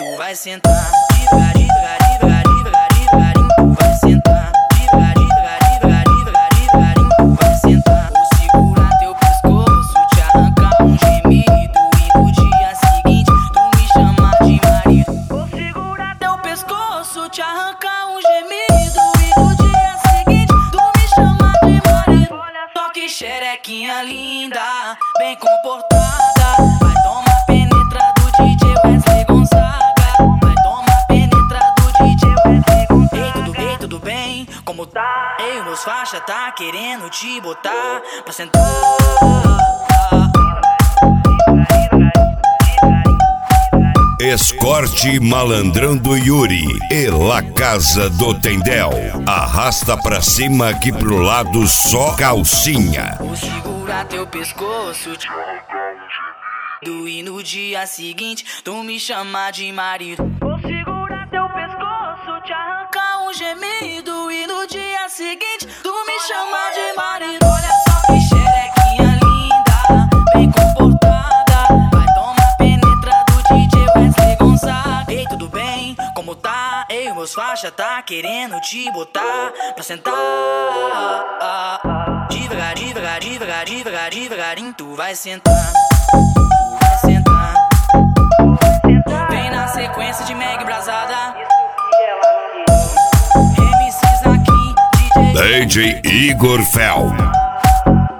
tu vai sentar. Devagar, devagar, devagar, devagar, devagarinho, tu vai sentar. Devagar, devagar, devagar, devagar, devagarinho, tu vai sentar. Vou segurar teu pescoço, te arrancar um gemido e no dia seguinte tu me chamar de marido. Vou segurar teu pescoço, te arrancar um gemido e no dia seguinte tu me chamar de marido. Só que xerequinha linda, bem comportada, vai tomar penetra do DJ Wesley Gonzaga. Vai tomar penetra do DJ Wesley Gonzaga. Ei, tudo bem? Como tá? Eu, meus faixa, tá querendo te botar pra sentar. Escorte Malandrando Yuri e La Casa do Tendel. Arrasta pra cima que pro lado só calcinha. Vou segurar teu pescoço, te arrancar um gemido e no dia seguinte tu me chamar de marido. Vou segurar teu pescoço, te arrancar um gemido e no dia seguinte tu me chamar de marido. Olha só que xerequinha linda, bem comportada, vai tomar penetra do DJ Wesley Gonzaga. Ei, tudo bem? Como tá? Eu, meus faixa, tá querendo te botar pra sentar. Devagar, devagar, devagar, devagar, devagarinho, tu vai sentar. Tu vai sentar. Vem na sequência de mega embrasada. MCs aqui, DJ DJ Igor Fel.